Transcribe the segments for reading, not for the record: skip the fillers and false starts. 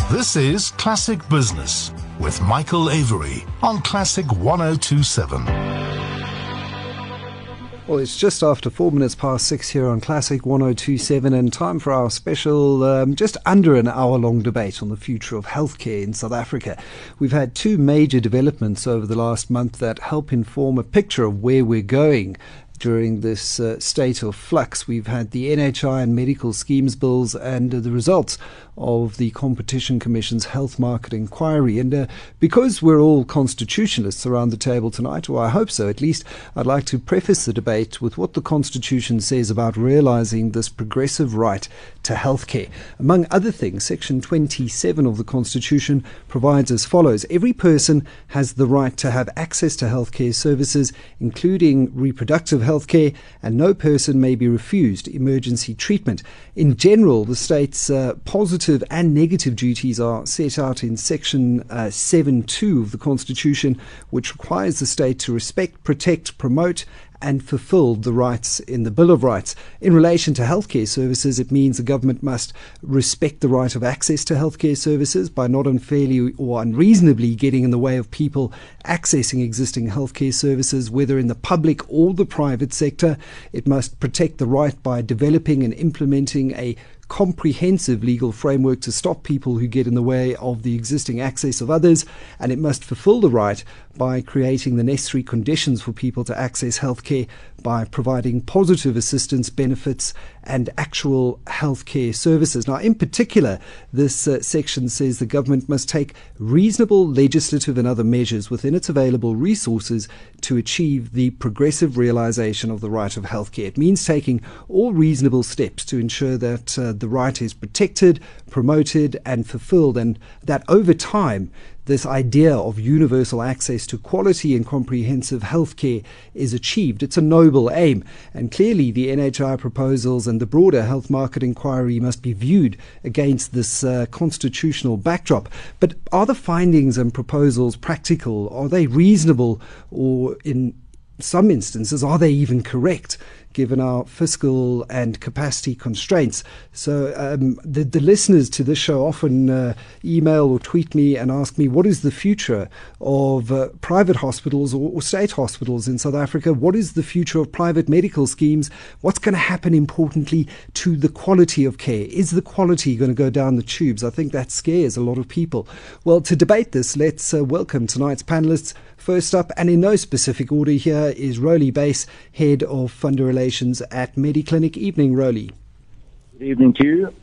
This is Classic Business with Michael Avery on Classic 1027. Well, it's just after 4 minutes past 6 here on Classic 1027 and time for our special, just under an hour-long debate on the future of healthcare in South Africa. We've had two major developments over the last month that help inform a picture of where we're going during this state of flux. We've had the NHI and medical schemes bills and the results of the Competition Commission's health market inquiry. And because we're all constitutionalists around the table tonight, or I hope so at least, I'd like to preface the debate with what the Constitution says about realising this progressive right to healthcare. Among other things, Section 27 of the Constitution provides as follows: every person has the right to have access to healthcare services, including reproductive healthcare, and no person may be refused emergency treatment. In general, the state's positive and negative duties are set out in Section 7.2 of the Constitution, which requires the state to respect, protect, promote and fulfill the rights in the Bill of Rights. In relation to healthcare services, it means the government must respect the right of access to healthcare services by not unfairly or unreasonably getting in the way of people accessing existing healthcare services, whether in the public or the private sector. It must protect the right by developing and implementing a comprehensive legal framework to stop people who get in the way of the existing access of others, and it must fulfill the right by creating the necessary conditions for people to access healthcare by providing positive assistance, benefits and actual healthcare services. Now, in particular, this section says the government must take reasonable legislative and other measures within its available resources to achieve the progressive realisation of the right of healthcare. It means taking all reasonable steps to ensure that the right is protected, promoted and fulfilled, and that over time this idea of universal access to quality and comprehensive healthcare is achieved. It's a noble aim, and clearly the NHI proposals and the broader health market inquiry must be viewed against this constitutional backdrop. But are the findings and proposals practical? Are they reasonable? Or in some instances, are they even correct, given our fiscal and capacity constraints? So the listeners to this show often email or tweet me and ask me, what is the future of private hospitals or state hospitals in South Africa? What is the future of private medical schemes? What's going to happen, importantly, to the quality of care? Is the quality going to go down the tubes? I think that scares a lot of people. Well, to debate this, let's welcome tonight's panelists. First up, and in no specific order here, is Rowley Base, Head of Funder Relations at Mediclinic. Evening, Rowley. Good evening to you.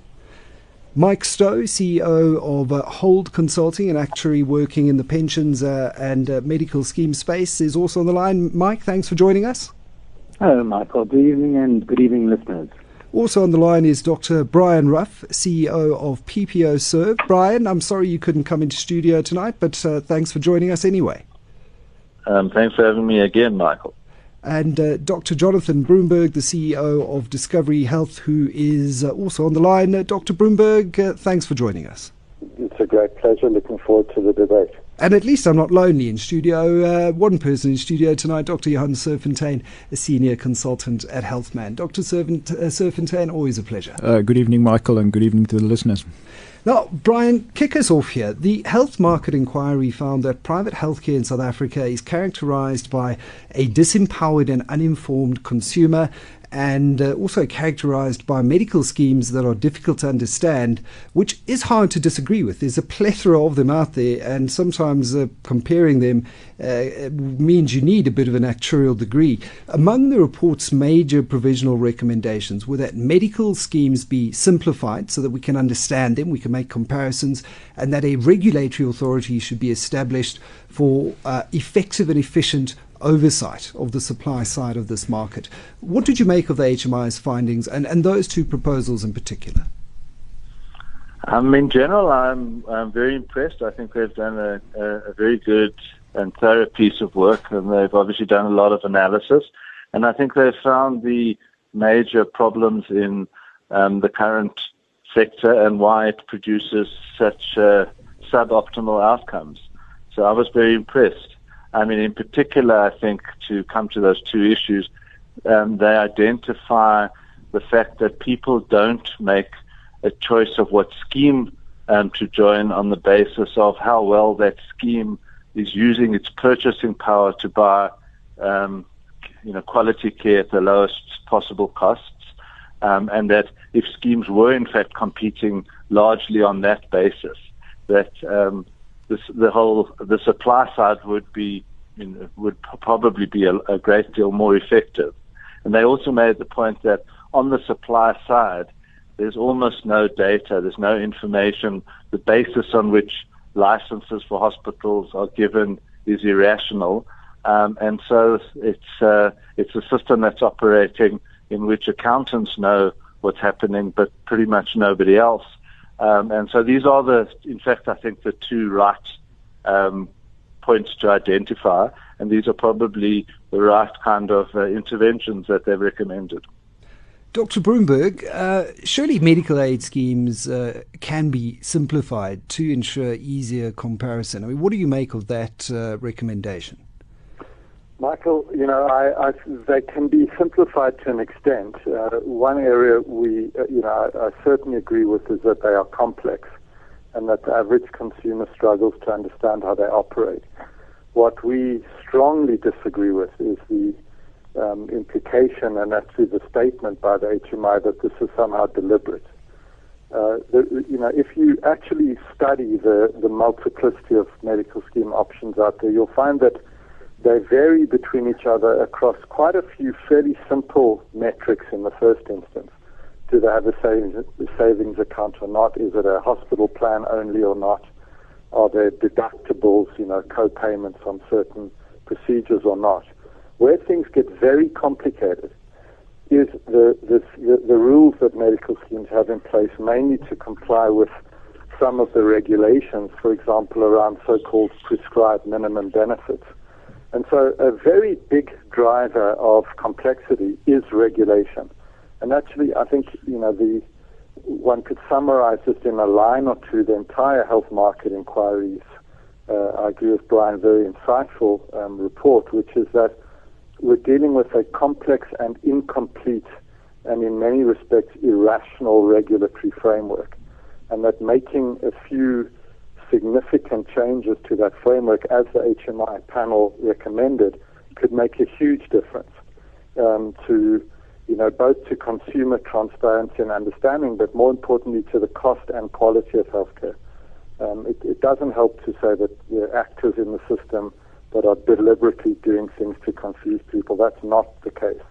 Mike Stowe, CEO of Hold Consulting, an actuary working in the pensions and medical scheme space, is also on the line. Mike, thanks for joining us. Hello, Michael. Good evening, and good evening, listeners. Also on the line is Dr. Brian Ruff, CEO of PPO Serve. Brian, I'm sorry you couldn't come into studio tonight, but thanks for joining us anyway. Thanks for having me again, Michael. And Dr. Jonathan Broomberg, the CEO of Discovery Health, who is also on the line. Dr. Broomberg, thanks for joining us. It's a great pleasure. Looking forward to the debate. And at least I'm not lonely in studio. One person in studio tonight, Dr. Johan Serfontein, a senior consultant at Healthman. Dr. Serfontein, always a pleasure. Good evening, Michael, and good evening to the listeners. Now, Brian, kick us off here. The health market inquiry found that private healthcare in South Africa is characterised by a disempowered and uninformed consumer, and also characterised by medical schemes that are difficult to understand, which is hard to disagree with. There's a plethora of them out there, and sometimes comparing them means you need a bit of an actuarial degree. Among the report's major provisional recommendations were that medical schemes be simplified so that we can understand them, we can make comparisons, and that a regulatory authority should be established for effective and efficient oversight of the supply side of this market. What did you make of the HMI's findings and those two proposals in particular? In general, I'm very impressed. I think they've done a very good and thorough piece of work, and they've obviously done a lot of analysis. And I think they've found the major problems in the current sector and why it produces such suboptimal outcomes. So I was very impressed. I mean, in particular, I think to come to those two issues, they identify the fact that people don't make a choice of what scheme to join on the basis of how well that scheme is using its purchasing power to buy quality care at the lowest possible costs, and that if schemes were in fact competing largely on that basis, that the supply side would probably be a great deal more effective. And they also made the point that on the supply side, there's almost no data, there's no information. The basis on which licenses for hospitals are given is irrational. And so it's a system that's operating in which accountants know what's happening, but pretty much nobody else. And so these are in fact, I think the two right points to identify, and these are probably the right kind of interventions that they've recommended. Dr. Broomberg, surely medical aid schemes can be simplified to ensure easier comparison. I mean, what do you make of that recommendation? Michael, they can be simplified to an extent. One area I certainly agree with is that they are complex and that the average consumer struggles to understand how they operate. What we strongly disagree with is the implication, and actually the statement by the HMI, that this is somehow deliberate. If you actually study the multiplicity of medical scheme options out there, you'll find that they vary between each other across quite a few fairly simple metrics in the first instance. Do they have a savings account or not? Is it a hospital plan only or not? Are there deductibles, co-payments on certain procedures or not? Where things get very complicated is the rules that medical schemes have in place, mainly to comply with some of the regulations, for example, around so-called prescribed minimum benefits. And so a very big driver of complexity is regulation. And actually, I think, one could summarize this in a line or two, the entire health market inquiries. I agree with Brian, very insightful report, which is that we're dealing with a complex and incomplete and in many respects irrational regulatory framework, and that making a few significant changes to that framework, as the HMI panel recommended, could make a huge difference to both to consumer transparency and understanding, but more importantly to the cost and quality of healthcare. It doesn't help to say that there are actors in the system that are deliberately doing things to confuse people. That's not the case.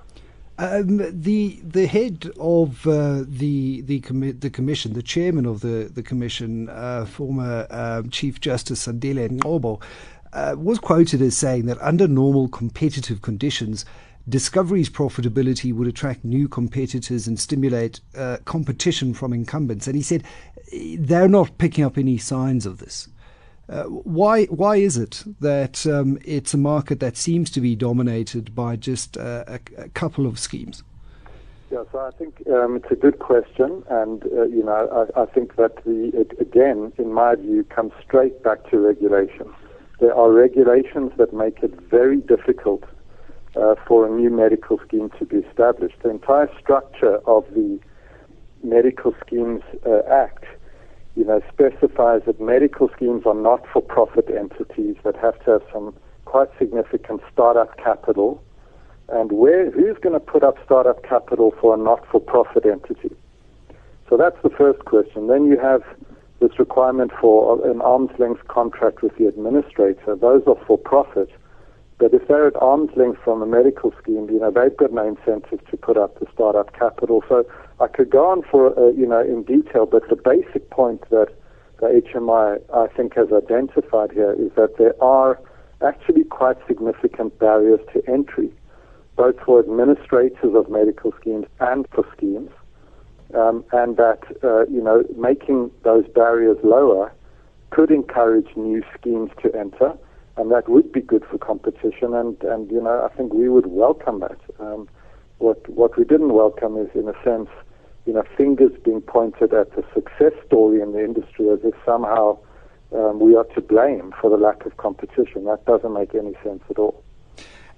The head of the commission, the chairman of the commission, former Chief Justice Sandile Ngcobo, was quoted as saying that under normal competitive conditions, Discovery's profitability would attract new competitors and stimulate competition from incumbents. And he said they're not picking up any signs of this. Why is it that it's a market that seems to be dominated by just a couple of schemes? Yeah, so I think it's a good question, and I think that it again, in my view, comes straight back to regulation. There are regulations that make it very difficult for a new medical scheme to be established. The entire structure of the Medical Schemes Act specifies that medical schemes are not-for-profit entities that have to have some quite significant startup capital. And who's going to put up startup capital for a not-for-profit entity? So that's the first question. Then you have this requirement for an arm's-length contract with the administrator. Those are for-profit. But if they're at arm's length from a medical scheme, they've got no incentive to put up the startup capital. So I could go on for, in detail, but the basic point that the HMI, I think, has identified here is that there are actually quite significant barriers to entry, both for administrators of medical schemes and for schemes, and that, making those barriers lower could encourage new schemes to enter. And that would be good for competition, and I think we would welcome that. What we didn't welcome is, in a sense, fingers being pointed at the success story in the industry as if somehow we are to blame for the lack of competition. That doesn't make any sense at all.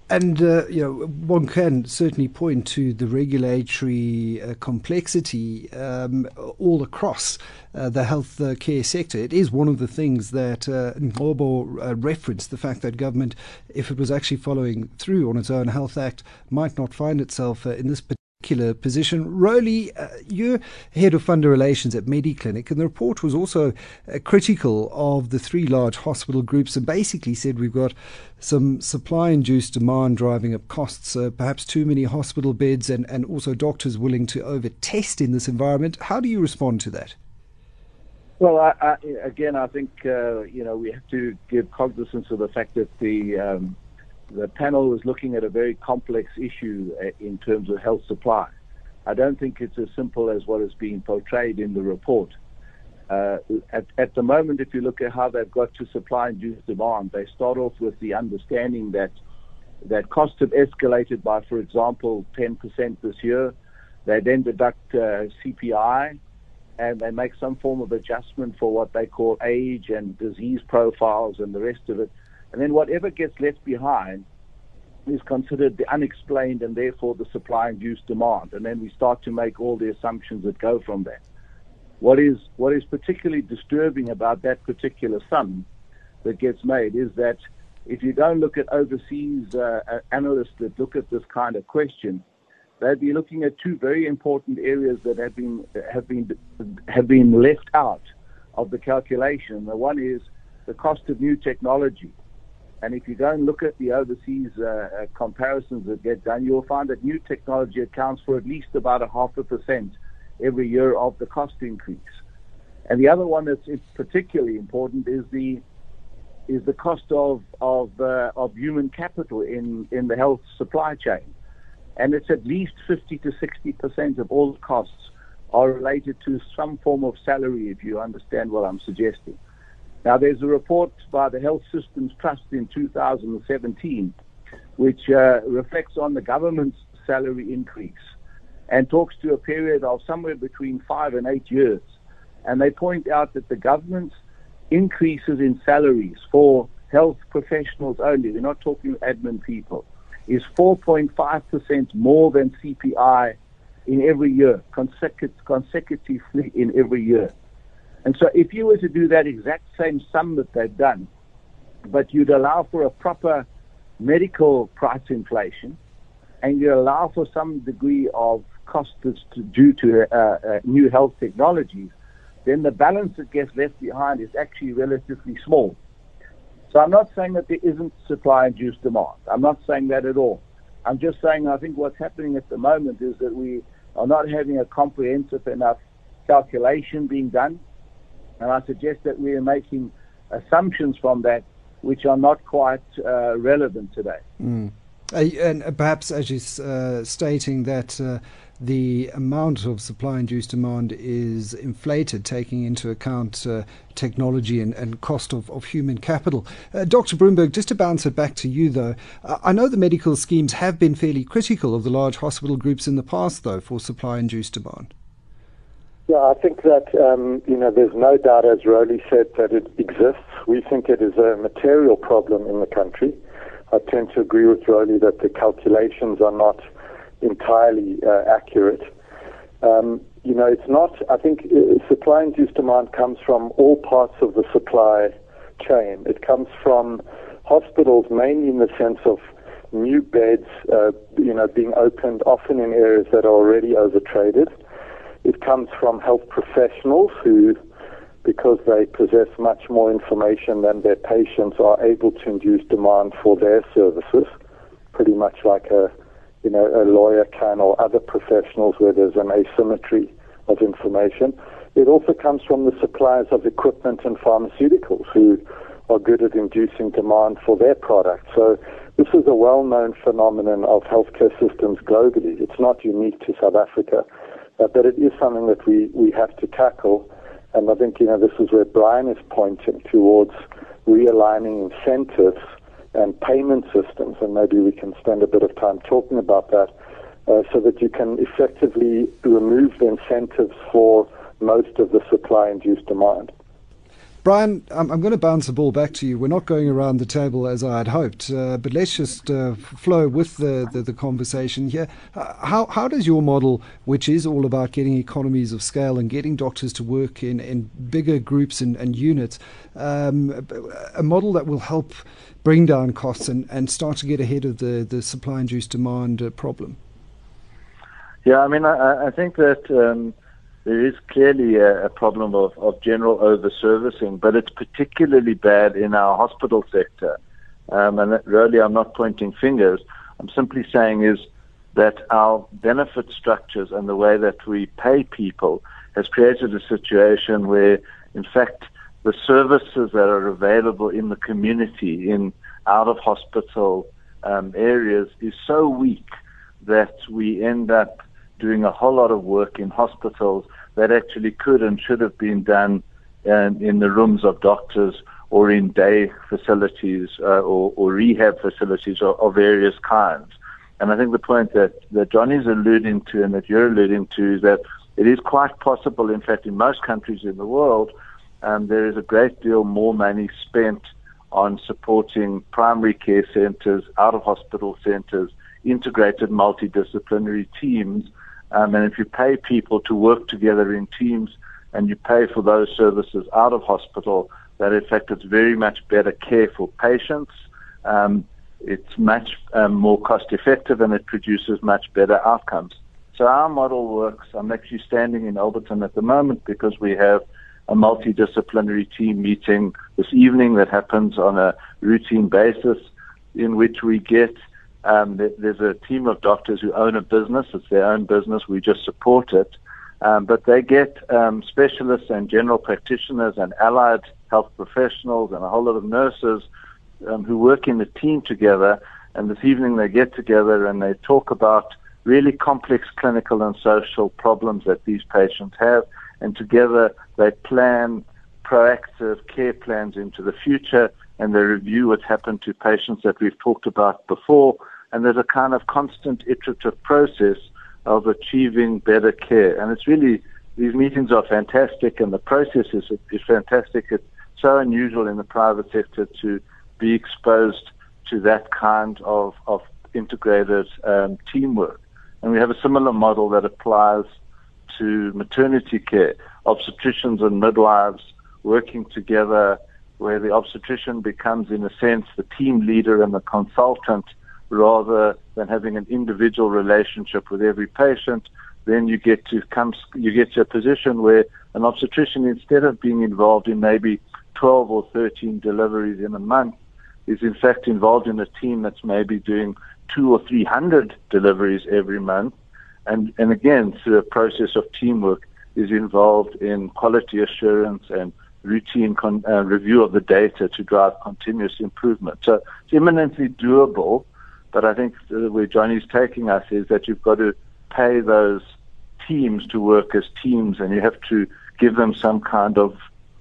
And one can certainly point to the regulatory complexity all across the health care sector. It is one of the things that Ngobo referenced, the fact that government, if it was actually following through on its own Health Act, might not find itself in this particular position. Rowley, you're head of funder relations at Mediclinic, and the report was also critical of the three large hospital groups and basically said we've got some supply-induced demand driving up costs, perhaps too many hospital beds, and also doctors willing to over-test in this environment. How do you respond to that? Well, I think we have to give cognizance of the fact that the panel was looking at a very complex issue in terms of health supply. I don't think it's as simple as what is being portrayed in the report. At the moment, if you look at how they've got to supply-induced demand, they start off with the understanding that costs have escalated by, for example, 10% this year. They then deduct CPI, and they make some form of adjustment for what they call age and disease profiles and the rest of it. And then whatever gets left behind is considered the unexplained and therefore the supply-induced demand. And then we start to make all the assumptions that go from that. What is particularly disturbing about that particular sum that gets made is that if you go and look at overseas analysts that look at this kind of question, they'd be looking at two very important areas that have been left out of the calculation. The one is the cost of new technology. And if you go and look at the overseas comparisons that get done, you'll find that new technology accounts for at least about 0.5% every year of the cost increase. And the other one that's particularly important is the cost of human capital in the health supply chain. And it's at least 50 to 60% of all costs are related to some form of salary, if you understand what I'm suggesting. Now, there's a report by the Health Systems Trust in 2017, which reflects on the government's salary increase and talks to a period of somewhere between 5 and 8 years. And they point out that the government's increases in salaries for health professionals only, we're not talking admin people, is 4.5% more than CPI in every year, consecutively in every year. And so if you were to do that exact same sum that they've done, but you'd allow for a proper medical price inflation, and you allow for some degree of cost that's due to new health technologies, then the balance that gets left behind is actually relatively small. So I'm not saying that there isn't supply-induced demand. I'm not saying that at all. I'm just saying I think what's happening at the moment is that we are not having a comprehensive enough calculation being done. And I suggest that we are making assumptions from that which are not quite relevant today. And perhaps, as you're stating, that the amount of supply-induced demand is inflated, taking into account technology and cost of human capital. Dr. Broomberg, just to bounce it back to you, though, I know the medical schemes have been fairly critical of the large hospital groups in the past, though, for supply-induced demand. Yeah, I think that, there's no doubt, as Rowley said, that it exists. We think it is a material problem in the country. I tend to agree with Rowley that the calculations are not entirely accurate. It's not, I think supply-induced demand comes from all parts of the supply chain. It comes from hospitals mainly in the sense of new beds, being opened often in areas that are already overtraded. It comes from health professionals who, because they possess much more information than their patients, are able to induce demand for their services, pretty much like a lawyer can, or other professionals where there's an asymmetry of information. It also comes from the suppliers of equipment and pharmaceuticals who are good at inducing demand for their products. So this is a well-known phenomenon of healthcare systems globally. It's not unique to South Africa. But it is something that we have to tackle, and I think this is where Brian is pointing towards realigning incentives and payment systems, and maybe we can spend a bit of time talking about that, so that you can effectively remove the incentives for most of the supply-induced demand. Brian, I'm going to bounce the ball back to you. We're not going around the table as I had hoped, but let's just flow with the conversation here. How does your model, which is all about getting economies of scale and getting doctors to work in bigger groups and units, a model that will help bring down costs and start to get ahead of the supply-induced demand problem? Yeah, I mean, I think that there is clearly a problem of general over-servicing, but it's particularly bad in our hospital sector. And really, I'm not pointing fingers. I'm simply saying is that our benefit structures and the way that we pay people has created a situation where, in fact, the services that are available in the community, in out-of-hospital areas, is so weak that we end up doing a whole lot of work in hospitals that actually could and should have been done in the rooms of doctors or in day facilities or rehab facilities of various kinds. And I think the point that Johnny's alluding to and that you're alluding to is that it is quite possible, in fact, in most countries in the world, there is a great deal more money spent on supporting primary care centers, out-of-hospital centers, integrated multidisciplinary teams. And if you pay people to work together in teams and you pay for those services out of hospital, that in fact it's very much better care for patients. It's much more cost effective and it produces much better outcomes. So our model works. I'm actually standing in Alberton at the moment because we have a multidisciplinary team meeting this evening that happens on a routine basis in which we get there's a team of doctors who own a business. It's their own business. We just support it. But they get specialists and general practitioners and allied health professionals and a whole lot of nurses who work in a team together. And this evening they get together and they talk about really complex clinical and social problems that these patients have. And together they plan proactive care plans into the future and they review what's happened to patients that we've talked about before. And there's a kind of constant iterative process of achieving better care. And it's really, these meetings are fantastic and the process is fantastic. It's so unusual in the private sector to be exposed to that kind of integrated teamwork. And we have a similar model that applies to maternity care, obstetricians and midwives working together where the obstetrician becomes, in a sense, the team leader and the consultant rather than having an individual relationship with every patient. Then you get to a position where an obstetrician, instead of being involved in maybe 12 or 13 deliveries in a month, is in fact involved in a team that's maybe doing 200 or 300 deliveries every month. And again, through a process of teamwork, is involved in quality assurance and routine review of the data to drive continuous improvement. So it's eminently doable, but I think where Johnny's taking us is that you've got to pay those teams to work as teams, and you have to give them some kind of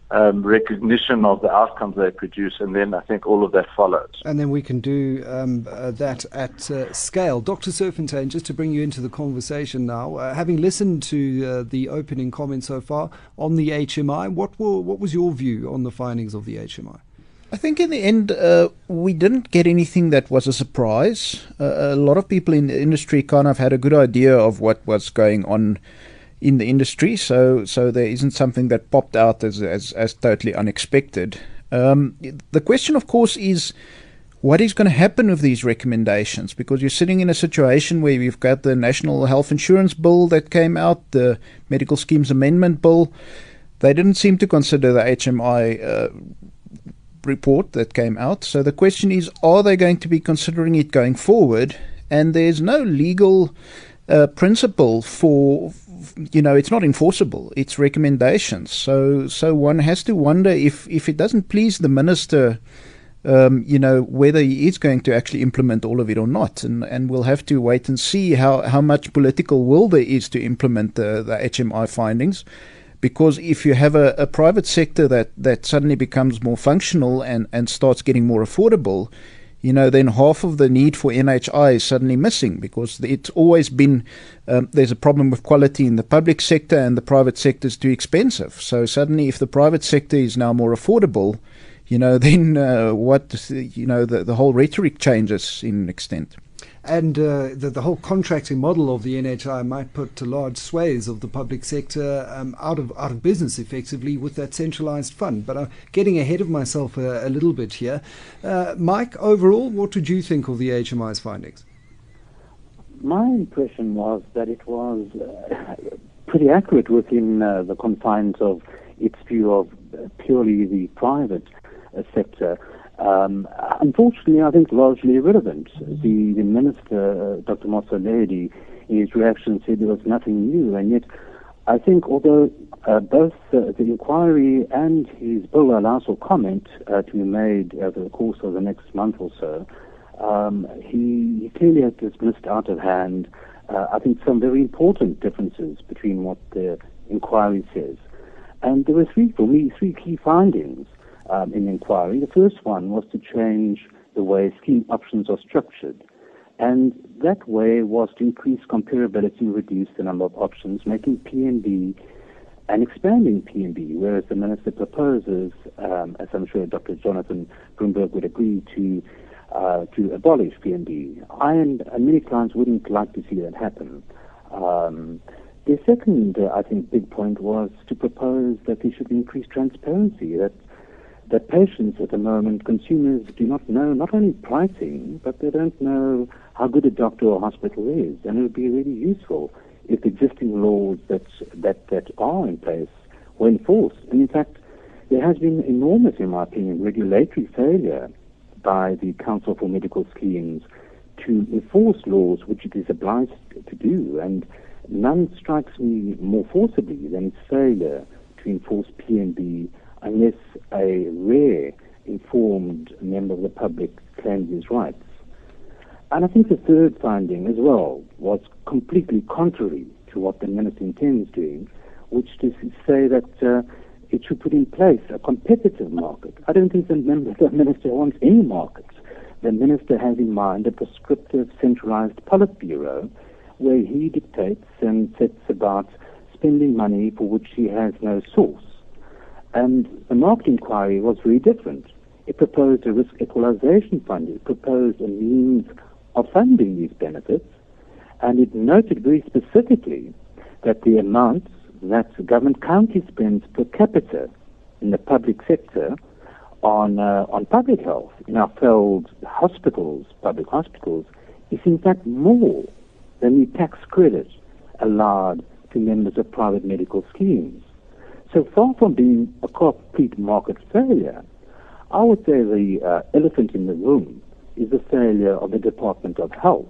recognition of the outcomes they produce, and then I think all of that follows. And then we can do that at scale. Dr. Serfontein, just to bring you into the conversation now, having listened to the opening comments so far on the HMI, what was your view on the findings of the HMI? I think in the end, we didn't get anything that was a surprise. A lot of people in the industry kind of had a good idea of what was going on in the industry, so there isn't something that popped out as totally unexpected. The question, of course, is what is going to happen with these recommendations, because you're sitting in a situation where we've got the National Health Insurance Bill that came out, the Medical Schemes Amendment Bill. They didn't seem to consider the HMI report that came out. So the question is, are they going to be considering it going forward? And there's no legal principle for, it's not enforceable. It's recommendations. So one has to wonder if it doesn't please the minister, whether he is going to actually implement all of it or not. And we'll have to wait and see how much political will there is to implement the HMI findings. Because if you have a private sector that suddenly becomes more functional and starts getting more affordable, then half of the need for NHI is suddenly missing, because it's always been there's a problem with quality in the public sector and the private sector is too expensive. So suddenly, if the private sector is now more affordable, then the whole rhetoric changes in extent. And the whole contracting model of the NHI might put large swathes of the public sector out of business effectively with that centralised fund. But I'm getting ahead of myself a little bit here. Mike, overall, what did you think of the HMI's findings? My impression was that it was pretty accurate within the confines of its view of purely the private sector. Unfortunately, I think largely irrelevant. The Minister, Dr. Motsoaledi, in his reaction said there was nothing new, and yet I think although both the inquiry and his bill allows for comment to be made over the course of the next month or so, he clearly has dismissed out of hand, I think, some very important differences between what the inquiry says. And there were three key findings in the inquiry. The first one was to change the way scheme options are structured. And that way was to increase comparability and reduce the number of options, making PNB and expanding PNB, whereas the Minister proposes, as I'm sure Dr. Jonathan Broomberg would agree, to abolish PNB. I and many clients wouldn't like to see that happen. The second, I think, big point was to propose that there should be increased transparency, that patients at the moment, consumers do not know not only pricing, but they don't know how good a doctor or hospital is. And it would be really useful if the existing laws that are in place were enforced. And in fact, there has been enormous, in my opinion, regulatory failure by the Council for Medical Schemes to enforce laws which it is obliged to do. And none strikes me more forcibly than its failure to enforce PNB unless a rare, informed member of the public claims his rights. And I think the third finding as well was completely contrary to what the Minister intends doing, which is to say that it should put in place a competitive market. I don't think the Minister wants any markets. The Minister has in mind a prescriptive, centralized Politburo where he dictates and sets about spending money for which he has no source. And the market inquiry was very different. It proposed a risk equalization fund. It proposed a means of funding these benefits. And it noted very specifically that the amounts that the government county spends per capita in the public sector on public health, in our failed hospitals, public hospitals, is in fact more than the tax credit allowed to members of private medical schemes. So far from being a complete market failure, I would say the elephant in the room is the failure of the Department of Health.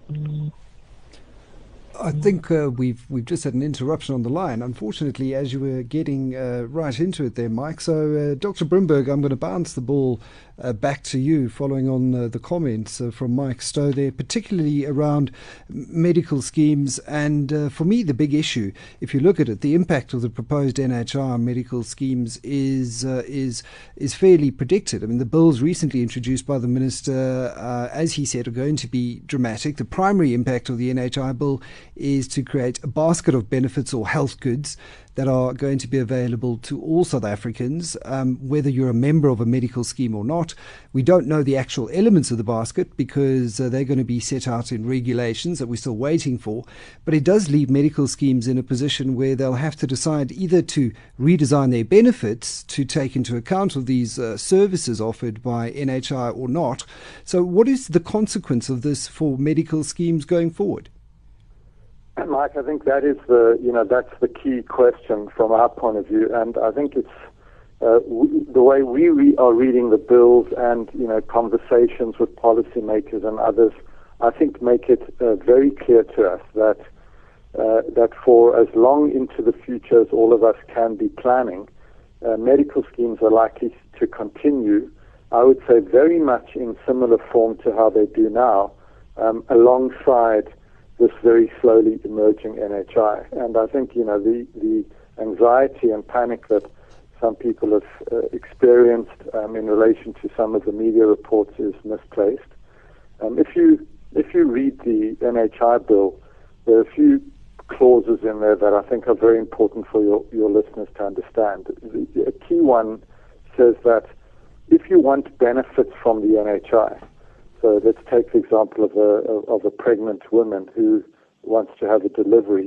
I think we've just had an interruption on the line, unfortunately, as you were getting right into it there, Mike. So, Dr. Broomberg, I'm going to bounce the ball back to you following on the comments from Mike Stowe there, particularly around medical schemes. And for me, the big issue, if you look at it, the impact of the proposed NHI on medical schemes is fairly predicted. I mean, the bills recently introduced by the Minister, as he said, are going to be dramatic. The primary impact of the NHI bill is to create a basket of benefits or health goods that are going to be available to all South Africans, whether you're a member of a medical scheme or not. We don't know the actual elements of the basket because they're going to be set out in regulations that we're still waiting for. But it does leave medical schemes in a position where they'll have to decide either to redesign their benefits to take into account of these services offered by NHI or not. So what is the consequence of this for medical schemes going forward? Mike, I think that is that's the key question from our point of view, and I think it's the way we are reading the bills and conversations with policymakers and others. I think make it very clear to us that for as long into the future as all of us can be planning, medical schemes are likely to continue. I would say very much in similar form to how they do now, alongside this very slowly emerging NHI. And I think, the anxiety and panic that some people have experienced in relation to some of the media reports is misplaced. If you read the NHI bill, there are a few clauses in there that I think are very important for your listeners to understand. A key one says that if you want benefits from the NHI, so let's take the example of a pregnant woman who wants to have a delivery.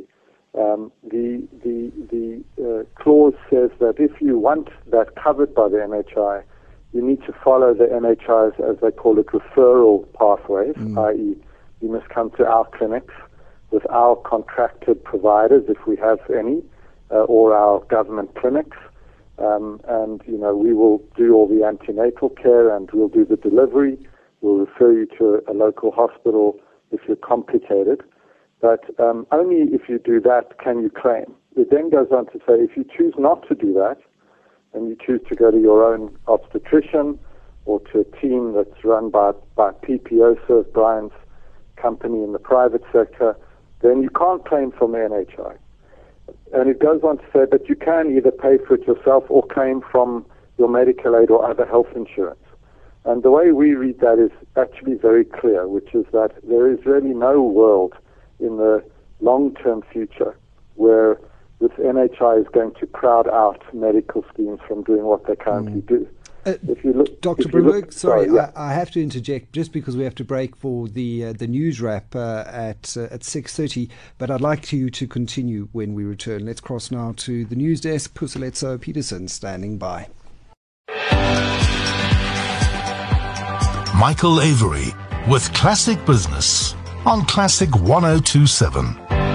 The clause says that if you want that covered by the NHI, you need to follow the NHI's, as they call it, referral pathways, i.e. you must come to our clinics with our contracted providers, if we have any, or our government clinics. And, we will do all the antenatal care and we'll do the delivery. We'll refer you to a local hospital if you're complicated. But only if you do that can you claim. It then goes on to say if you choose not to do that, and you choose to go to your own obstetrician or to a team that's run by PPO, Sir Brian's company in the private sector, then you can't claim from the NHI. And it goes on to say that you can either pay for it yourself or claim from your medical aid or other health insurance. And the way we read that is actually very clear, which is that there is really no world in the long-term future where this NHI is going to crowd out medical schemes from doing what they currently do. If you look, Dr. Broomberg, sorry, I have to interject just because we have to break for the news wrap at 6:30. But I'd like you to continue when we return. Let's cross now to the news desk. Puseletso Peterson standing by. Michael Avery with Classic Business on Classic 102.7.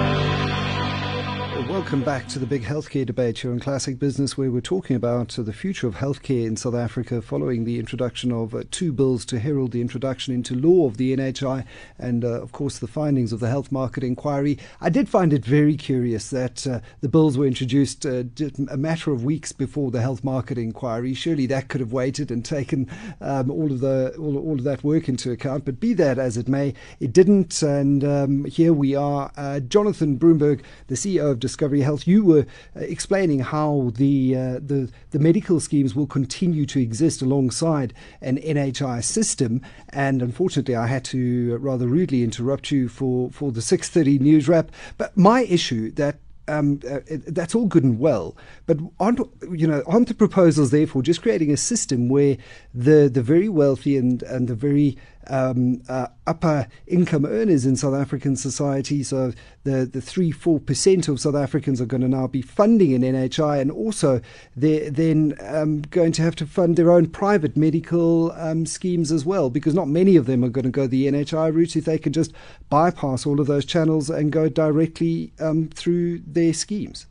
Welcome back to the big healthcare debate here on Classic Business, where we're talking about the future of healthcare in South Africa following the introduction of two bills to herald the introduction into law of the NHI and, of course, the findings of the health market inquiry. I did find it very curious that the bills were introduced a matter of weeks before the health market inquiry. Surely that could have waited and taken all of that work into account. But be that as it may, it didn't. And here we are. Jonathan Broomberg, the CEO of Discovery Health, you were explaining how the medical schemes will continue to exist alongside an NHI system, and unfortunately I had to rather rudely interrupt you for the 6:30 news wrap. But my issue that's all good and well, but aren't the proposals therefore just creating a system where the very wealthy and the very upper income earners in South African society, so the 3-4% of South Africans are going to now be funding an NHI, and also they're then going to have to fund their own private medical schemes as well, because not many of them are going to go the NHI route if they can just bypass all of those channels and go directly through their schemes.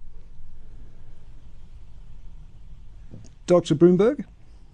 Dr. Broomberg?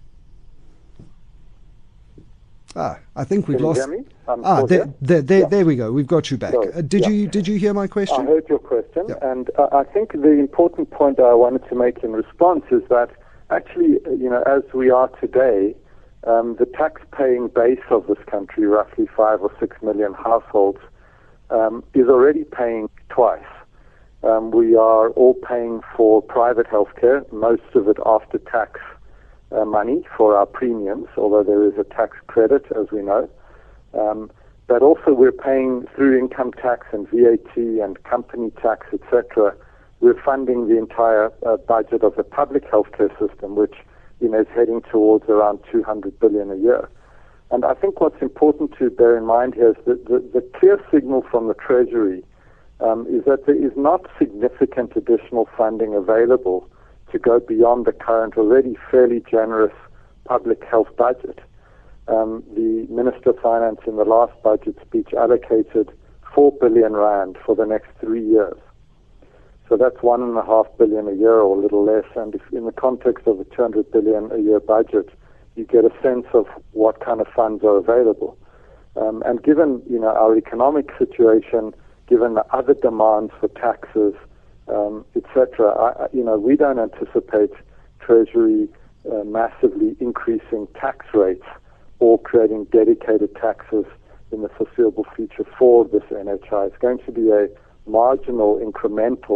I think we've lost. Can you hear me? There we go. We've got you back. Did you hear my question? I heard your question, yeah. And I think the important point I wanted to make in response is that actually, as we are today, the tax-paying base of this country, roughly 5 or 6 million households, is already paying twice. We are all paying for private healthcare, most of it after tax money for our premiums, although there is a tax credit, as we know. But also we're paying through income tax and VAT and company tax, etc. We're funding the entire budget of the public healthcare system, which is heading towards around 200 billion a year. And I think what's important to bear in mind here is that the clear signal from the Treasury is that there is not significant additional funding available to go beyond the current already fairly generous public health budget. The Minister of Finance in the last budget speech allocated 4 billion rand for the next 3 years. So that's 1.5 billion a year or a little less. And if in the context of a 200 billion a year budget, you get a sense of what kind of funds are available. And given, our economic situation, given the other demands for taxes, etc., we don't anticipate Treasury massively increasing tax rates or creating dedicated taxes in the foreseeable future for this NHI. It's going to be a marginal, incremental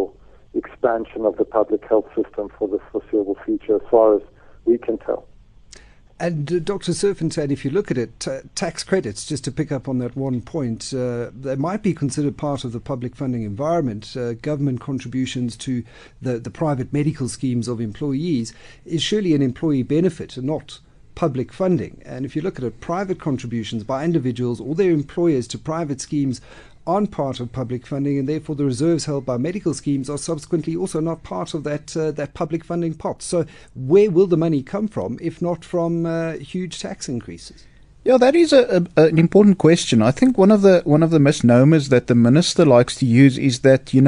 expansion of the public health system for the foreseeable future, as far as we can tell. And Dr. Serfontein, if you look at it, tax credits, just to pick up on that one point, they might be considered part of the public funding environment. Government contributions to the private medical schemes of employees is surely an employee benefit and not public funding. And if you look at it, private contributions by individuals or their employers to private schemes aren't part of public funding, and therefore the reserves held by medical schemes are subsequently also not part of that public funding pot. So where will the money come from if not from huge tax increases? Yeah, that is an important question. I think one of the misnomers that the minister likes to use is that, the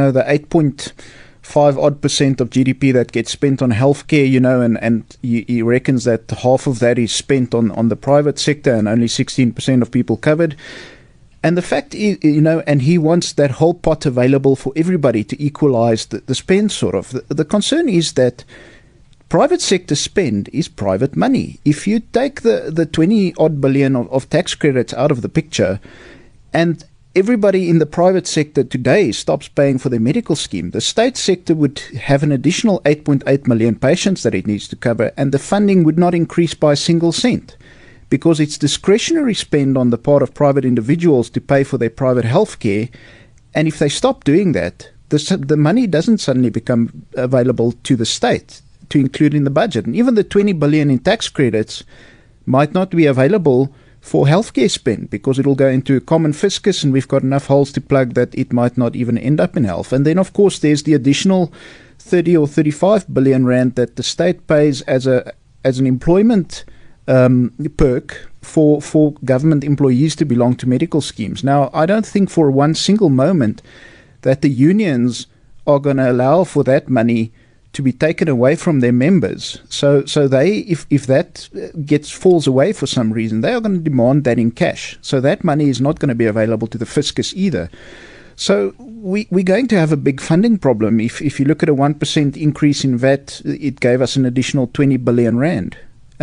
8.5% of GDP that gets spent on healthcare, and he reckons that half of that is spent on the private sector and only 16% of people covered. And the fact is, and he wants that whole pot available for everybody to equalize the spend, sort of. The concern is that private sector spend is private money. If you take the 20-odd billion of tax credits out of the picture, and everybody in the private sector today stops paying for their medical scheme, the state sector would have an additional 8.8 million patients that it needs to cover, and the funding would not increase by a single cent, because it's discretionary spend on the part of private individuals to pay for their private health care. And if they stop doing that, the money doesn't suddenly become available to the state to include in the budget. And even the 20 billion in tax credits might not be available for healthcare spend, because it'll go into a common fiscus, and we've got enough holes to plug that it might not even end up in health. And then, of course, there's the additional 30 or 35 billion rand that the state pays as an employment perk for government employees to belong to medical schemes. Now, I don't think for one single moment that the unions are going to allow for that money to be taken away from their members. So they, if that falls away for some reason, they are going to demand that in cash. So that money is not going to be available to the fiscus either. So we're going to have a big funding problem. If you look at a 1% increase in VAT, it gave us an additional 20 billion rand.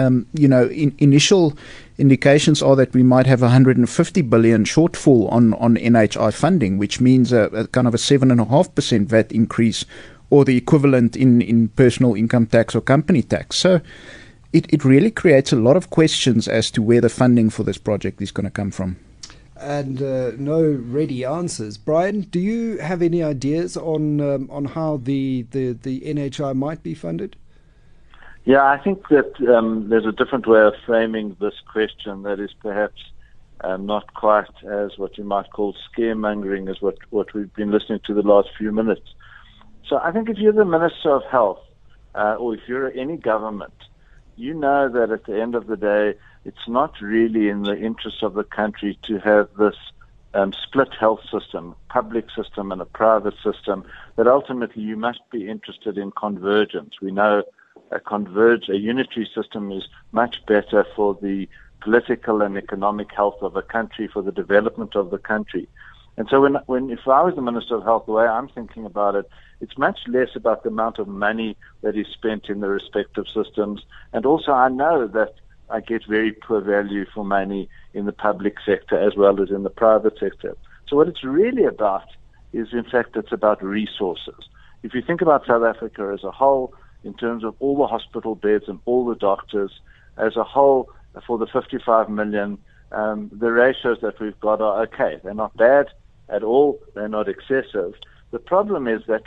Initial indications are that we might have 150 billion shortfall on NHI funding, which means a kind of a 7.5% VAT increase, or the equivalent in personal income tax or company tax. So it really creates a lot of questions as to where the funding for this project is going to come from. And no ready answers. Brian, do you have any ideas on how the NHI might be funded? Yeah, I think that there's a different way of framing this question that is perhaps not quite as what you might call scaremongering as what we've been listening to the last few minutes. So I think if you're the Minister of Health, or if you're any government, you know that at the end of the day, it's not really in the interest of the country to have this split health system, public system and a private system, that ultimately you must be interested in convergence. We know a unitary system is much better for the political and economic health of a country, for the development of the country. And so if I was the Minister of Health, the way I'm thinking about it, it's much less about the amount of money that is spent in the respective systems. And also I know that I get very poor value for money in the public sector as well as in the private sector. So what it's really about is, in fact, it's about resources. If you think about South Africa as a whole, in terms of all the hospital beds and all the doctors as a whole, for the 55 million, the ratios that we've got are okay. They're not bad at all. They're not excessive. The problem is that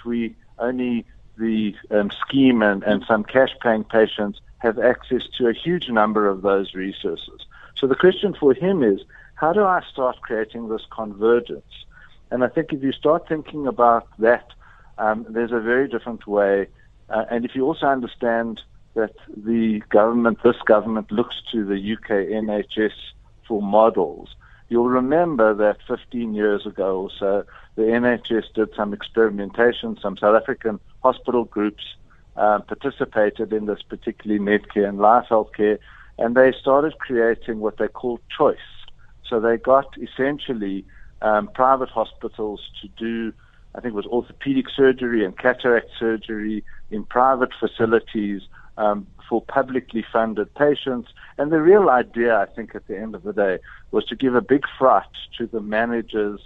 the scheme and some cash-paying patients have access to a huge number of those resources. So the question for him is, how do I start creating this convergence? And I think if you start thinking about that, there's a very different way. And if you also understand that this government looks to the UK NHS for models, you'll remember that 15 years ago or so, the NHS did some experimentation. Some South African hospital groups participated in this, particularly Medcare and Life Healthcare, and they started creating what they call choice. So they got essentially private hospitals to do, I think it was orthopedic surgery and cataract surgery in private facilities for publicly funded patients. And the real idea, I think, at the end of the day, was to give a big fright to the managers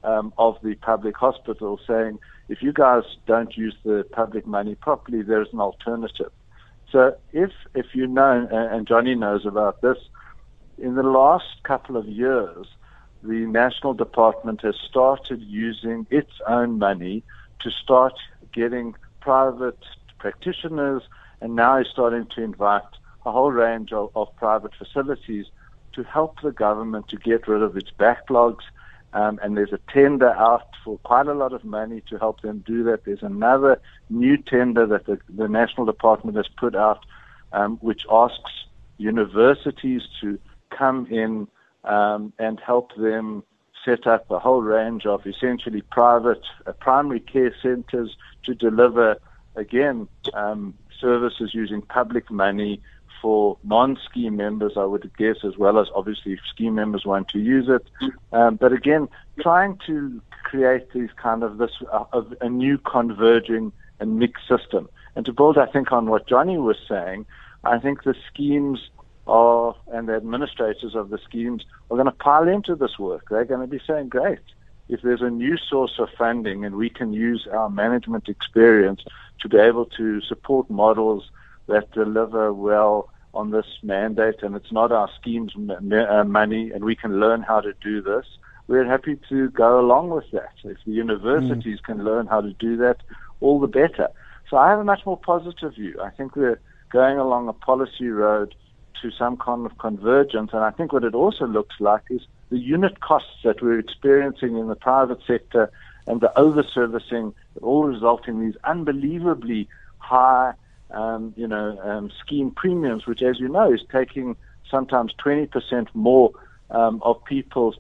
of the public hospital, saying, if you guys don't use the public money properly, there's an alternative. So if you know, and Johnny knows about this, in the last couple of years, the National Department has started using its own money to start getting private practitioners, and now is starting to invite a whole range of private facilities to help the government to get rid of its backlogs. And there's a tender out for quite a lot of money to help them do that. There's another new tender that the National Department has put out, which asks universities to come in and help them set up a whole range of essentially private primary care centers to deliver, again, services using public money for non-scheme members, I would guess, as well as obviously if scheme members want to use it. But again, trying to create these kind of a new converging and mixed system. And to build, I think, on what Johnny was saying, I think the schemes and the administrators of the schemes are going to pile into this work. They're going to be saying, great, if there's a new source of funding and we can use our management experience to be able to support models that deliver well on this mandate, and it's not our scheme's money, and we can learn how to do this, we're happy to go along with that. If the universities can learn how to do that, all the better. So I have a much more positive view. I think we're going along a policy road to some kind of convergence, and I think what it also looks like is the unit costs that we're experiencing in the private sector and the over-servicing all result in these unbelievably high scheme premiums, which, as you know, is taking sometimes 20% more of people's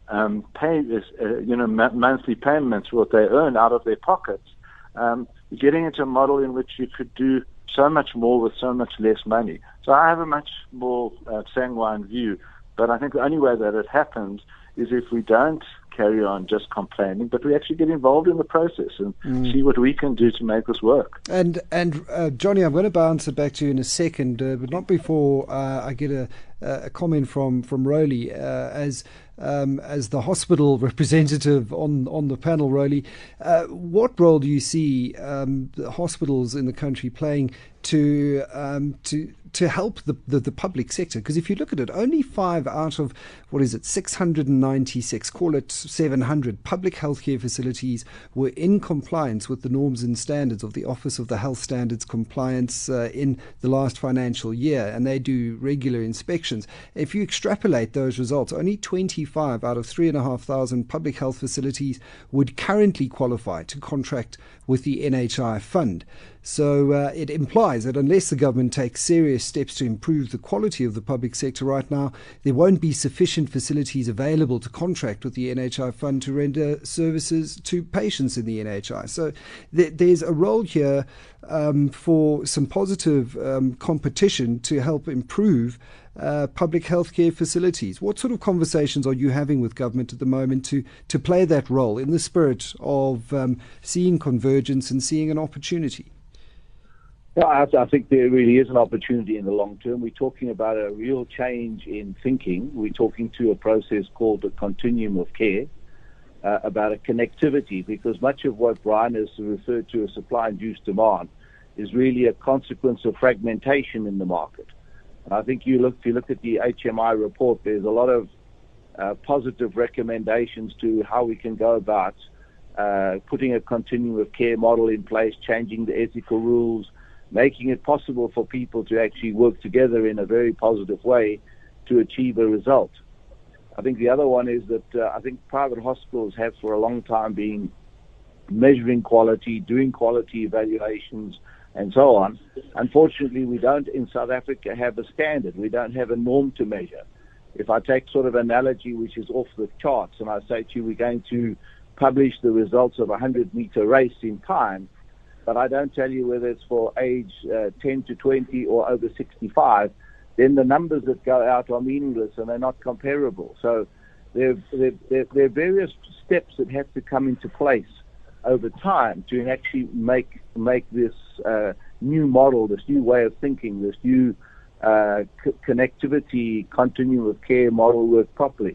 monthly payments, what they earn out of their pockets. You're getting into a model in which you could do so much more with so much less money. So I have a much more sanguine view, but I think the only way that it happens is if we don't carry on just complaining, but we actually get involved in the process and see what we can do to make this work. And Johnny, I'm going to bounce it back to you in a second, but not before I get a comment from Rowley as the hospital representative on the panel. Rowley, what role do you see the hospitals in the country playing to help the public sector? Because if you look at it, only 5 out of 696, call it 700 public healthcare facilities were in compliance with the norms and standards of the Office of the Health Standards Compliance in the last financial year, and they do regular inspections. If you extrapolate those results, only 25 out of 3,500 public health facilities would currently qualify to contract with the NHI fund. So it implies that unless the government takes serious steps to improve the quality of the public sector right now, there won't be sufficient facilities available to contract with the NHI fund to render services to patients in the NHI. So there's a role here for some positive competition to help improve public healthcare facilities. What sort of conversations are you having with government at the moment to play that role in the spirit of seeing convergence and seeing an opportunity? Yeah, I think there really is an opportunity in the long term. We're talking about a real change in thinking. We're talking to a process called the continuum of care, about a connectivity, because much of what Brian has referred to as supply-induced demand is really a consequence of fragmentation in the market. And I think if you look at the HMI report, there's a lot of positive recommendations to how we can go about putting a continuum of care model in place, changing the ethical rules, making it possible for people to actually work together in a very positive way to achieve a result. I think the other one is that I think private hospitals have for a long time been measuring quality, doing quality evaluations, and so on. Unfortunately, we don't in South Africa have a standard. We don't have a norm to measure. If I take sort of analogy which is off the charts and I say to you, we're going to publish the results of a 100-meter race in time, but I don't tell you whether it's for age 10 to 20 or over 65, then the numbers that go out are meaningless and they're not comparable. So there are various steps that have to come into place over time to actually make this new model, this new way of thinking, this new connectivity, continuum of care model work properly.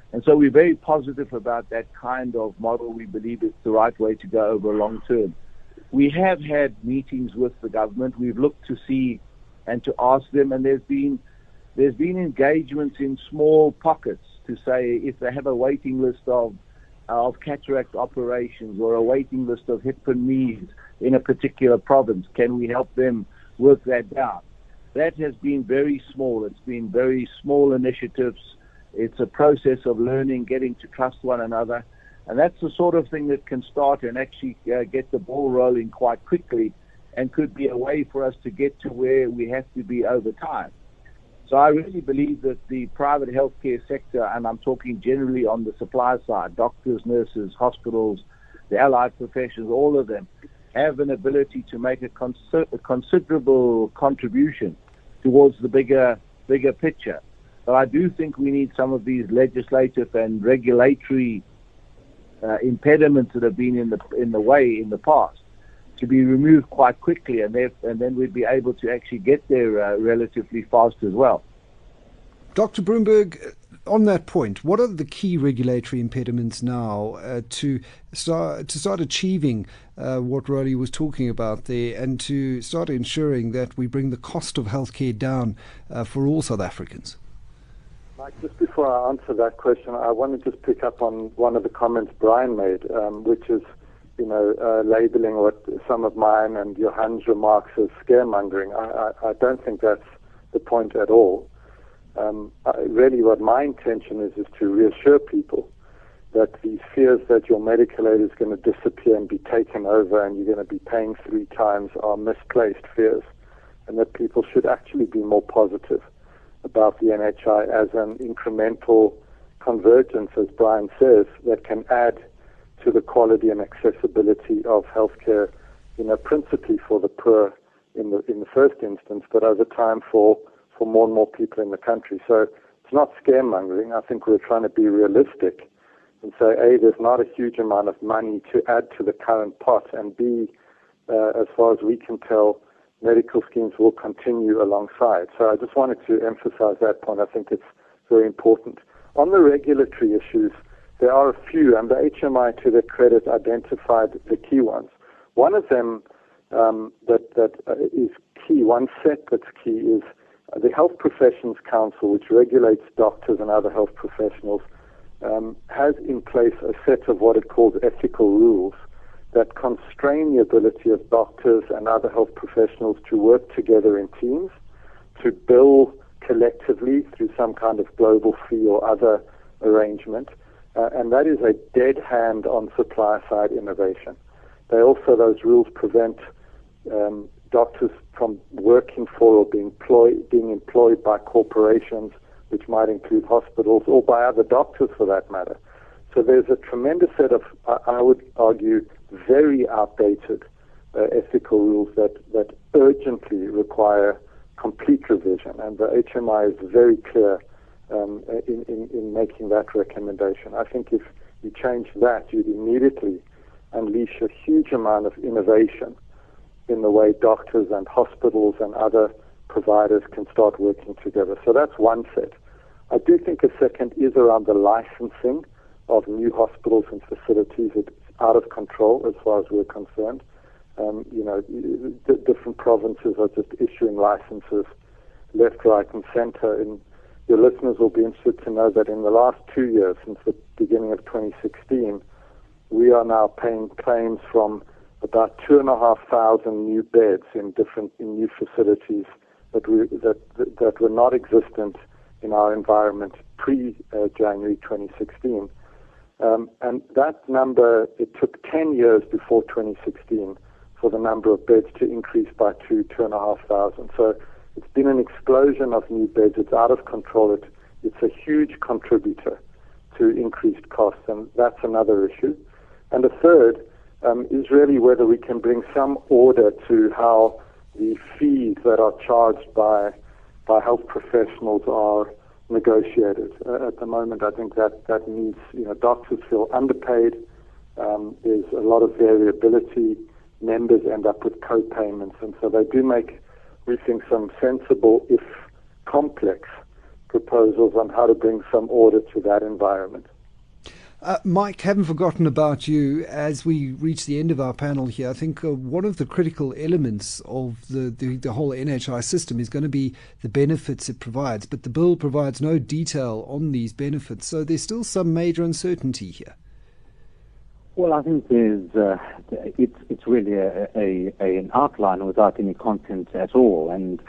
And so we're very positive about that kind of model. We believe it's the right way to go over long term. We have had meetings with the government. We've looked to see and to ask them, and there's been engagements in small pockets to say if they have a waiting list of cataract operations or a waiting list of hip and knees in a particular province, can we help them work that down? That has been very small. It's been very small initiatives. It's a process of learning, getting to trust one another. And that's the sort of thing that can start and actually get the ball rolling quite quickly and could be a way for us to get to where we have to be over time. So I really believe that the private healthcare sector, and I'm talking generally on the supply side, doctors, nurses, hospitals, the allied professions, all of them, have an ability to make a considerable contribution towards the bigger picture. But I do think we need some of these legislative and regulatory impediments that have been in the way in the past to be removed quite quickly, and then we'd be able to actually get there relatively fast as well. Dr. Broomberg, on that point, what are the key regulatory impediments now to start achieving what Rolly was talking about there, and to start ensuring that we bring the cost of healthcare down for all South Africans? Mike, just before I answer that question, I want to just pick up on one of the comments Brian made, which is, labeling what some of mine and Johan's remarks as scaremongering. I don't think that's the point at all. Really what my intention is to reassure people that these fears that your medical aid is going to disappear and be taken over and you're going to be paying 3 times are misplaced fears, and that people should actually be more positive about the NHI as an incremental convergence, as Brian says, that can add to the quality and accessibility of healthcare, principally for the poor in the first instance, but over time for more and more people in the country. So it's not scaremongering. I think we're trying to be realistic and say, A, there's not a huge amount of money to add to the current pot, and B, as far as we can tell, medical schemes will continue alongside. So I just wanted to emphasize that point. I think it's very important. On the regulatory issues, there are a few, and the HMI, to their credit, identified the key ones. One of them that is key, one set that's key, is the Health Professions Council, which regulates doctors and other health professionals, has in place a set of what it calls ethical rules that constrain the ability of doctors and other health professionals to work together in teams, to bill collectively through some kind of global fee or other arrangement, and that is a dead hand on supply-side innovation. Those rules prevent doctors from working for or being employed by corporations, which might include hospitals, or by other doctors for that matter. So there's a tremendous set of, I would argue, very outdated ethical rules that urgently require complete revision, and the HMI is very clear in making that recommendation. I think if you change that, you'd immediately unleash a huge amount of innovation in the way doctors and hospitals and other providers can start working together. So that's one set. I do think a second is around the licensing of new hospitals and facilities. It's out of control as far as we're concerned. Different provinces are just issuing licenses left, right, and center. And your listeners will be interested to know that in the last 2 years, since the beginning of 2016, we are now paying claims from about 2,500 new beds in new facilities that were not existent in our environment pre-January 2016. And that number, it took 10 years before 2016 for the number of beds to increase by 2,500. So it's been an explosion of new beds. It's out of control. It's a huge contributor to increased costs, and that's another issue. And the third is really whether we can bring some order to how the fees that are charged by health professionals are negotiated. At the moment, I think that needs, doctors feel underpaid. There's a lot of variability. Members end up with co-payments, and so they do make, we think, some sensible, if complex, proposals on how to bring some order to that environment. Mike, haven't forgotten about you as we reach the end of our panel here. I think one of the critical elements of the whole NHI system is going to be the benefits it provides, but the bill provides no detail on these benefits, so there's still some major uncertainty here. Well, I think it's really an outline without any content at all, and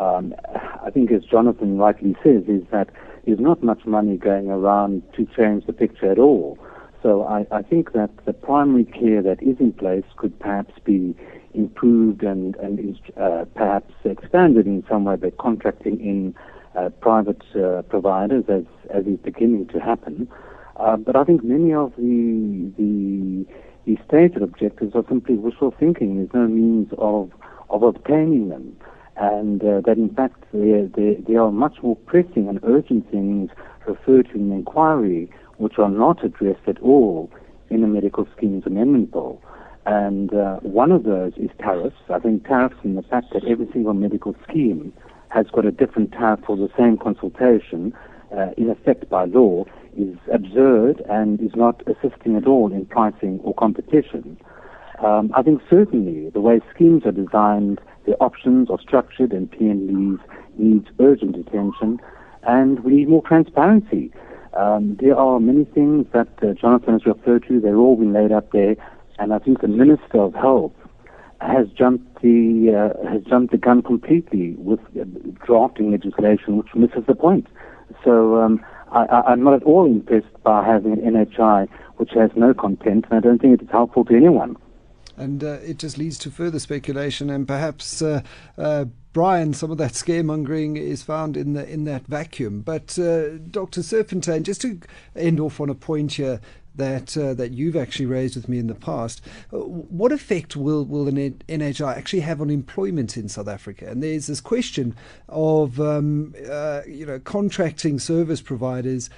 I think, as Jonathan rightly says, is that there's not much money going around to change the picture at all. So I think that the primary care that is in place could perhaps be improved and is perhaps expanded in some way by contracting in private providers, as is beginning to happen. But I think many of the stated objectives are simply wishful thinking. There's no means of obtaining them. And that in fact there are much more pressing and urgent things referred to in the inquiry which are not addressed at all in the Medical Schemes Amendment Bill. And one of those is tariffs. I think tariffs, and the fact that every single medical scheme has got a different tariff for the same consultation, in effect by law, is absurd and is not assisting at all in pricing or competition. I think certainly the way schemes are designed, the options are structured, and PNLs needs urgent attention, and we need more transparency. There are many things that Jonathan has referred to. They're all been laid up there, and I think the Minister of Health has jumped the gun completely with drafting legislation which misses the point. So I'm not at all impressed by having an NHI which has no content, and I don't think it is helpful to anyone. And it just leads to further speculation, and perhaps, Brian, some of that scaremongering is found in that vacuum. But Dr. Serpentine, just to end off on a point here that you've actually raised with me in the past, what effect will an NHI actually have on employment in South Africa? And there's this question of contracting service providers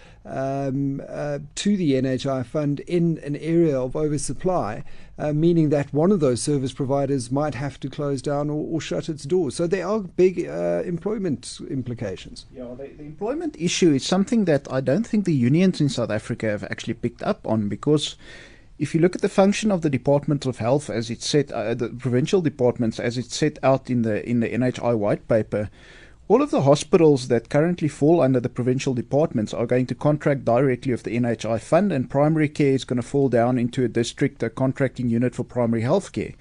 to the NHI fund in an area of oversupply, meaning that one of those service providers might have to close down or shut its doors. So there are big employment implications. Yeah, the employment issue is something that I don't think the unions in South Africa have actually picked up on, because if you look at the function of the Department of Health as it's set, the provincial departments as it's set out in the NHI white paper, all of the hospitals that currently fall under the provincial departments are going to contract directly with the NHI fund, and primary care is going to fall down into a district, a contracting unit for primary health care.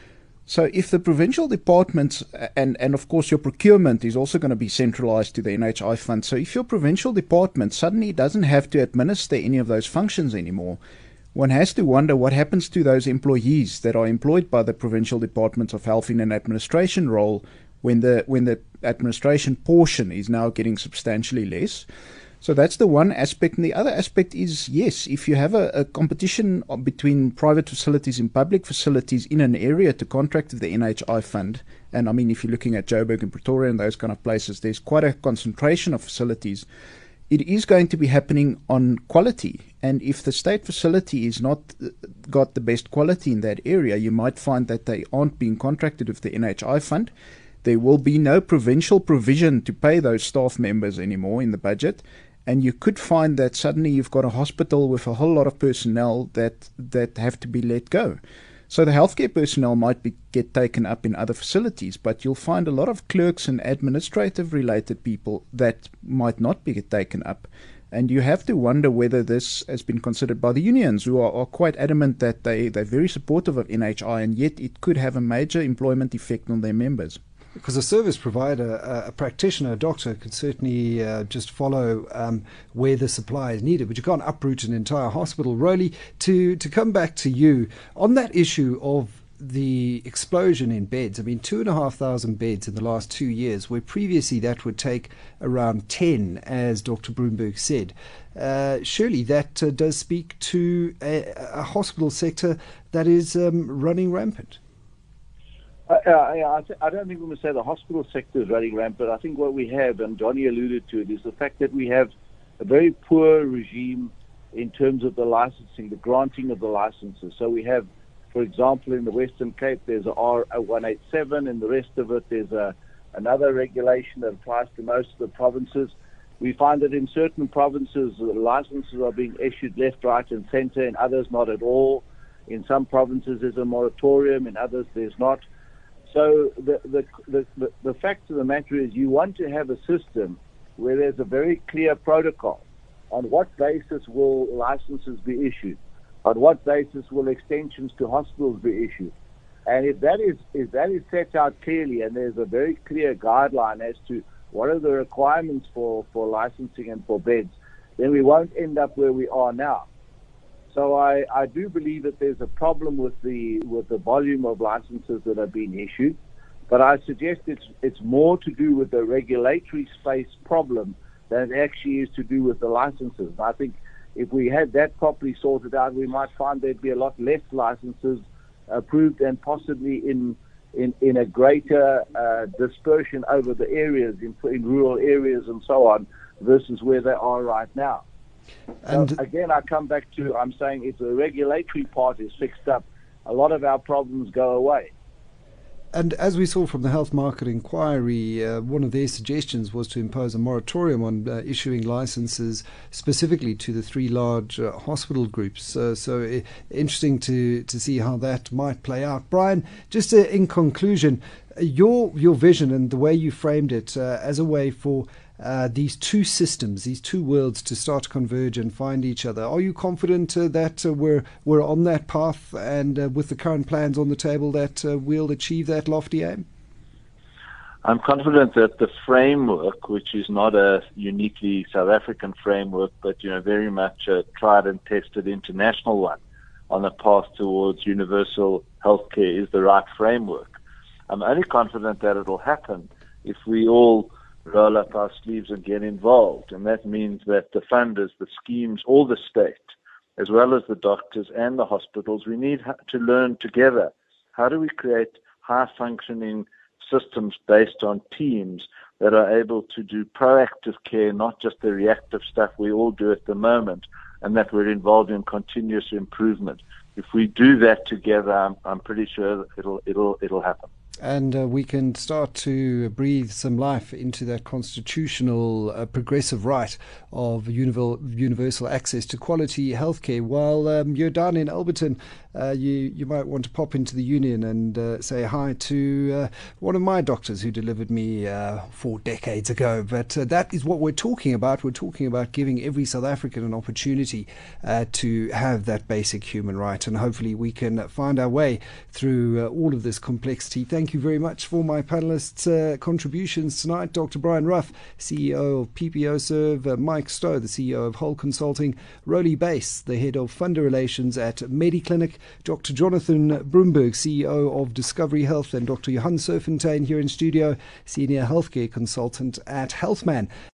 So if the provincial departments, and of course your procurement is also going to be centralized to the NHI fund, so if your provincial department suddenly doesn't have to administer any of those functions anymore, one has to wonder what happens to those employees that are employed by the provincial departments of health in an administration role when the administration portion is now getting substantially less. So that's the one aspect. And the other aspect is, yes, if you have a competition between private facilities and public facilities in an area to contract with the NHI fund, and I mean, if you're looking at Joburg and Pretoria and those kind of places, there's quite a concentration of facilities. It is going to be happening on quality. And if the state facility is not got the best quality in that area, you might find that they aren't being contracted with the NHI fund. There will be no provincial provision to pay those staff members anymore in the budget. And you could find that suddenly you've got a hospital with a whole lot of personnel that have to be let go. So the healthcare personnel might get taken up in other facilities, but you'll find a lot of clerks and administrative-related people that might not be taken up. And you have to wonder whether this has been considered by the unions, who are quite adamant that they're very supportive of NHI, and yet it could have a major employment effect on their members. Because a service provider, a practitioner, a doctor could certainly just follow where the supply is needed, but you can't uproot an entire hospital. Roly, to come back to you, on that issue of the explosion in beds, I mean, 2,500 beds in the last 2 years, where previously that would take around 10, as Dr. Broomberg said. Surely that does speak to a hospital sector that is running rampant. I don't think we must say the hospital sector is running rampant. I think what we have, and Johnny alluded to it, is the fact that we have a very poor regime in terms of the licensing, the granting of the licenses. So we have, for example, in the Western Cape, there's a R187, and the rest of it, there's another regulation that applies to most of the provinces. We find that in certain provinces, licenses are being issued left, right, and center. In others, not at all. In some provinces, there's a moratorium. In others, there's not. So the fact of the matter is, you want to have a system where there's a very clear protocol. On what basis will licenses be issued? On what basis will extensions to hospitals be issued? And if that is set out clearly, and there's a very clear guideline as to what are the requirements for licensing and for beds, then we won't end up where we are now. So I do believe that there's a problem with the volume of licenses that are being issued, but I suggest it's more to do with the regulatory space problem than it actually is to do with the licenses. I think if we had that properly sorted out, we might find there'd be a lot less licenses approved, and possibly in a greater dispersion over the areas, in rural areas and so on, versus where they are right now. And so again, I come back to, I'm saying if the regulatory part is fixed up, a lot of our problems go away. And as we saw from the Health Market Inquiry, one of their suggestions was to impose a moratorium on issuing licenses specifically to the three large hospital groups. So interesting to see how that might play out. Brian, just in conclusion, your vision and the way you framed it as a way for these two systems, these two worlds to start to converge and find each other. Are you confident that we're on that path, and with the current plans on the table, that we'll achieve that lofty aim? I'm confident that the framework, which is not a uniquely South African framework, but very much a tried and tested international one on the path towards universal healthcare, is the right framework. I'm only confident that it'll happen if we all roll up our sleeves and get involved. And that means that the funders, the schemes, all the state, as well as the doctors and the hospitals, we need to learn together. How do we create high-functioning systems based on teams that are able to do proactive care, not just the reactive stuff we all do at the moment, and that we're involved in continuous improvement? If we do that together, I'm pretty sure it'll happen. And we can start to breathe some life into that constitutional progressive right of universal access to quality healthcare. While you're down in Alberton, you might want to pop into the union and say hi to one of my doctors who delivered me 4 decades ago. But that is what we're talking about. We're talking about giving every South African an opportunity to have that basic human right. And hopefully we can find our way through all of this complexity. Thank you very much for my panelists' contributions tonight. Dr. Brian Rough, CEO of PPO Serve, Mike Stowe, the CEO of Whole Consulting, Roly Bass, the head of funder relations at Mediclinic, Dr. Jonathan Broomberg, CEO of Discovery Health, and Dr. Johan Serfontein here in studio, senior healthcare consultant at Healthman.